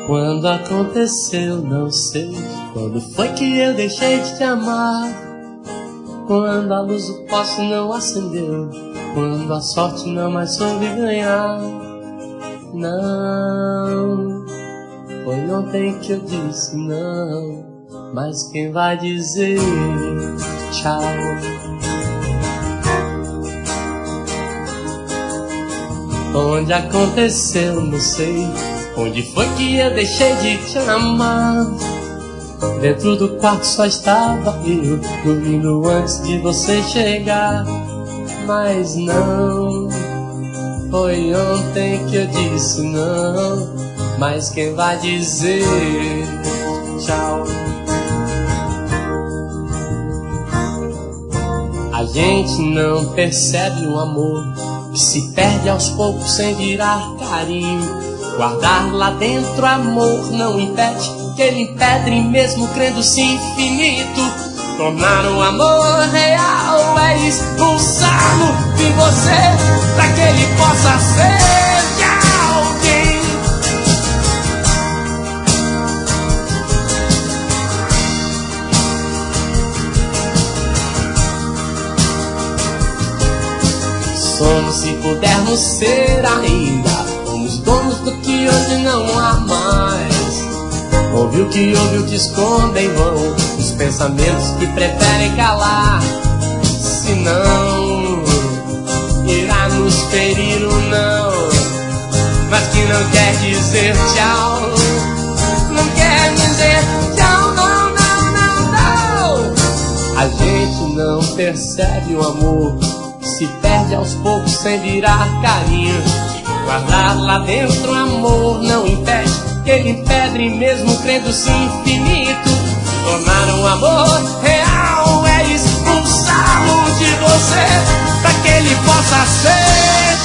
Quando aconteceu, não sei. Quando foi que eu deixei de te amar? Quando a luz do poste não acendeu, quando a sorte não mais soube ganhar. Não, foi ontem que eu disse não, mas quem vai dizer tchau? Onde aconteceu, não sei. Onde foi que eu deixei de te amar? Dentro do quarto só estava eu, dormindo antes de você chegar. Mas não, foi ontem que eu disse não, mas quem vai dizer tchau? A gente não percebe o amor que se perde aos poucos sem virar carinho. Guardar lá dentro amor não impede que ele empedre, mesmo crendo-se infinito. Tornar o amor real é expulsá-lo de você, pra que ele possa ser de alguém. Somos, se pudermos ser ainda, somos donos do que hoje não há mais. Ouve o que esconde em vão, os pensamentos que preferem calar. Senão irá nos ferir o não, mas que não quer dizer tchau. Não quer dizer tchau, não, não, não, não. A gente não percebe o amor que se perde aos poucos sem virar carinho. Guardar lá dentro amor não impede que ele empedre, mesmo crendo-se infinito. Tornar um amor real é expulsá-lo de você, pra que ele possa ser